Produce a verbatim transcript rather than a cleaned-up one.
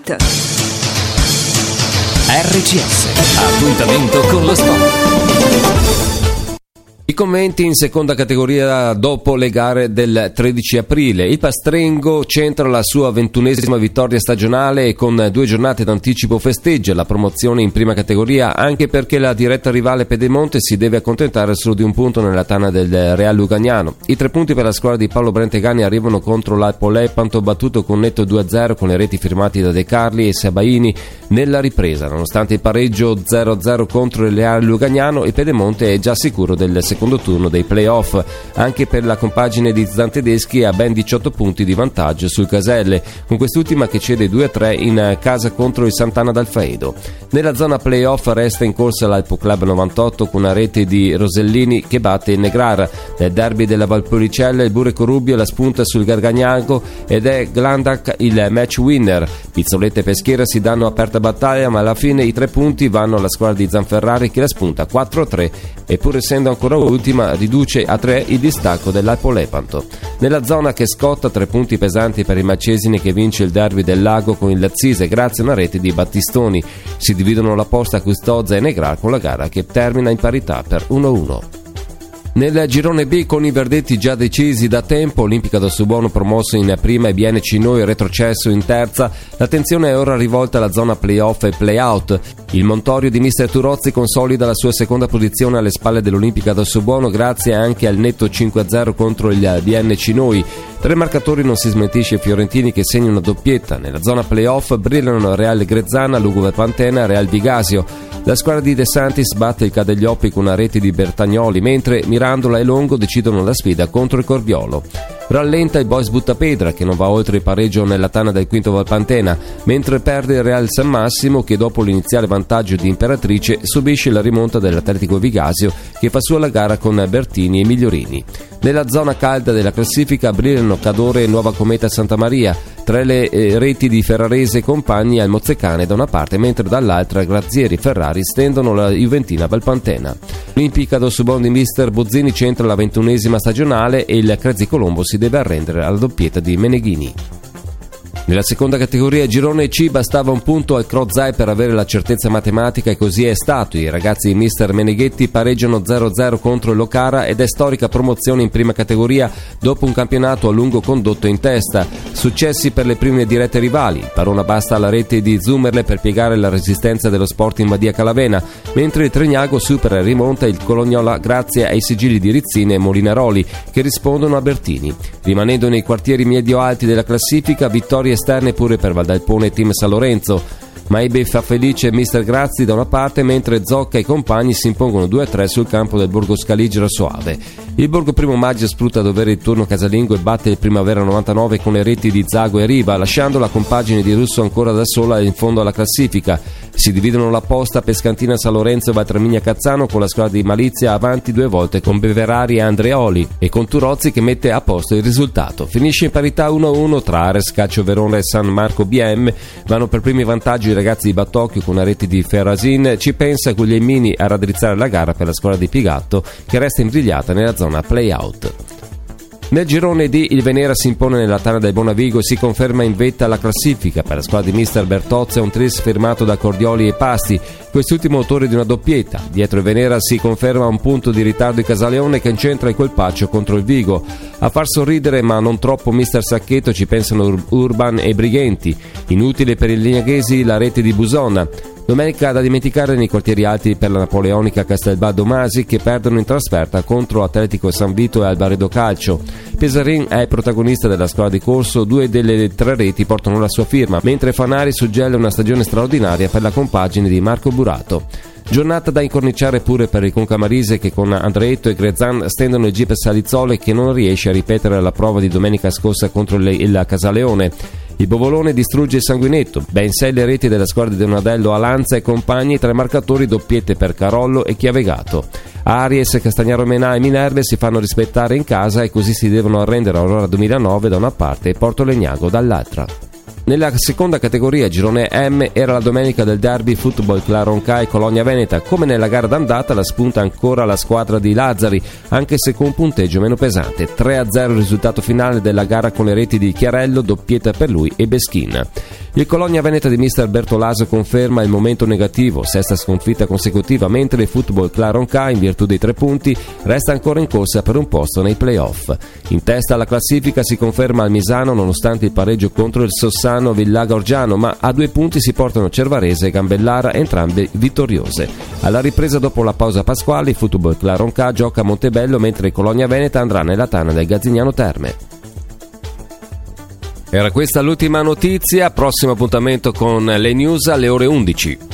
it. R C S, appuntamento con lo sport. I commenti in seconda categoria dopo le gare del tredici aprile. Il Pastrengo centra la sua ventunesima vittoria stagionale e con due giornate d'anticipo festeggia la promozione in prima categoria, anche perché la diretta rivale Pedemonte si deve accontentare solo di un punto nella tana del Real Lugagnano. I tre punti per la squadra di Paolo Brentegani arrivano contro l'Alpo Lepanto, battuto con netto due a zero con le reti firmati da De Carli e Sabaini nella ripresa. Nonostante il pareggio zero a zero contro il Real Lugagnano, il Pedemonte è già sicuro del secondo turno dei play-off. Anche per la compagine di Zan Tedeschi ha ben diciotto punti di vantaggio sul Caselle, con quest'ultima che cede due a tre in casa contro il Sant'Anna d'Alfaedo. Nella zona play-off resta in corsa l'Alpo Club novantotto con una rete di Rosellini che batte il Negrar. Nel derby della Valpolicella il Burre Corubio la spunta sul Gargagnago ed è Glandac il match winner. Pizzolette e Peschiera si danno aperta battaglia, ma alla fine i tre punti vanno alla squadra di Zanferrari che la spunta quattro a tre e, pur essendo ancora ultima, riduce a tre il distacco dell'Alpo Lepanto. Nella zona che scotta tre punti pesanti per i Macesini che vince il derby del Lago con il Lazzise grazie a una rete di Battistoni. Si dividono la posta Custozza e Negrar con la gara che termina in parità per uno a uno. Nel girone B, con i verdetti già decisi da tempo, Olimpica da Subono promosso in prima e Biene Cinoi retrocesso in terza, l'attenzione è ora rivolta alla zona play-off e play-out. Il Montorio di mister Turozzi consolida la sua seconda posizione alle spalle dell'Olimpica da Subono grazie anche al netto cinque a zero contro il Bienne Cinoi. Tra i marcatori non si smentisce Fiorentini che segna una doppietta. Nella zona play-off brillano Real Grezzana, Lugo Pantena e Real Bigasio. La squadra di De Santis batte il Cadeglioppi con una rete di Bertagnoli, mentre Mirandola e Longo decidono la sfida contro il Corbiolo. Rallenta il Boys Buttapedra che non va oltre il pareggio nella tana del quinto Valpantena, mentre perde il Real San Massimo che dopo l'iniziale vantaggio di Imperatrice subisce la rimonta dell'Atletico Vigasio che fa sua la gara con Bertini e Migliorini. Nella zona calda della classifica brillano Cadore e Nuova Cometa Santa Maria, tra le eh, reti di Ferrarese e compagni al Mozzecane da una parte, mentre dall'altra Grazieri e Ferrari stendono la Juventina Valpantena. Olimpica do Subon di mister Bozzini centra la ventunesima stagionale e il Crezi Colombo si deve arrendere alla doppietta di Meneghini. Nella seconda categoria girone C bastava un punto al Crozai per avere la certezza matematica e così è stato. I ragazzi di mister Meneghetti pareggiano zero a zero contro il Locara ed è storica promozione in prima categoria dopo un campionato a lungo condotto in testa. Successi per le prime dirette rivali. Parona basta alla rete di Zumerle per piegare la resistenza dello Sporting Badia Calavena, mentre il Tregnago supera e rimonta il Colognola grazie ai sigilli di Rizzine e Molinaroli che rispondono a Bertini. Rimanendo nei quartieri medio-alti della classifica, vittorie esterne pure per Valdalpone e Team San Lorenzo. Maibe fa felice mister Grazzi da una parte, mentre Zocca e compagni si impongono due a tre sul campo del Borgo Scaligero Soave. Il Borgo Primo Maggio sfrutta a dovere il turno casalingo e batte il Primavera novantanove con le reti di Zago e Riva, lasciando la compagine di Russo ancora da sola in fondo alla classifica. Si dividono la posta Pescantina San Lorenzo e Valtramigna Cazzano, con la squadra di Malizia avanti due volte con Beverari e Andreoli e con Turozzi che mette a posto il risultato. Finisce in parità uno a uno tra Ares Calcio Verona e San Marco B M. Vanno per primi vantaggi i ragazzi di Battocchio con una rete di Ferrasin. Ci pensa Guglielmini a raddrizzare la gara per la squadra di Pigatto che resta imbrigliata nella zona play-out. Nel girone D il Venera si impone nella tana del Bonavigo e si conferma in vetta alla classifica. Per la squadra di mister Bertozzi è un tris firmato da Cordioli e Pasti, quest'ultimo autore di una doppietta. Dietro il Venera si conferma un punto di ritardo di Casaleone che incentra il colpaccio contro il Vigo. A far sorridere ma non troppo mister Sacchetto ci pensano Ur- Urban e Brighenti. Inutile per i lignaghesi la rete di Busonna. Domenica da dimenticare nei quartieri alti per la napoleonica Castelbaldo Masi che perdono in trasferta contro Atletico San Vito e Albaredo Calcio. Pesarin è protagonista della squadra di corso, due delle tre reti portano la sua firma, mentre Fanari suggella una stagione straordinaria per la compagine di Marco Burato. Giornata da incorniciare pure per il Concamarise che con Andreetto e Grezzan stendono il Jeep Salizzole che non riesce a ripetere la prova di domenica scorsa contro le, il Casaleone. Il Bovolone distrugge il Sanguinetto, ben sei le reti della squadra di Donadello, Alanza e compagni, tra i marcatori doppiette per Carollo e Chiavegato. Aries, Castagnaro Menà e Minerve si fanno rispettare in casa e così si devono arrendere Aurora duemilanove da una parte e Porto Legnago dall'altra. Nella seconda categoria, girone M, era la domenica del derby Football Claroncai Colonia Veneta. Come nella gara d'andata la spunta ancora la squadra di Lazzari, anche se con un punteggio meno pesante. tre a zero il risultato finale della gara con le reti di Chiarello, doppietta per lui e Beschin. Il Colonia Veneta di mister Bertolaso conferma il momento negativo, sesta sconfitta consecutiva, mentre il Football Club Ronca, in virtù dei tre punti, resta ancora in corsa per un posto nei play-off. In testa alla classifica si conferma il Misano nonostante il pareggio contro il Sossano Villaga Orgiano, ma a due punti si portano Cervarese e Gambellara, entrambe vittoriose. Alla ripresa dopo la pausa pasquale il Football Club Ronca gioca a Montebello, mentre il Colonia Veneta andrà nella tana del Gazzignano Terme. Era questa l'ultima notizia, prossimo appuntamento con le news alle ore undici.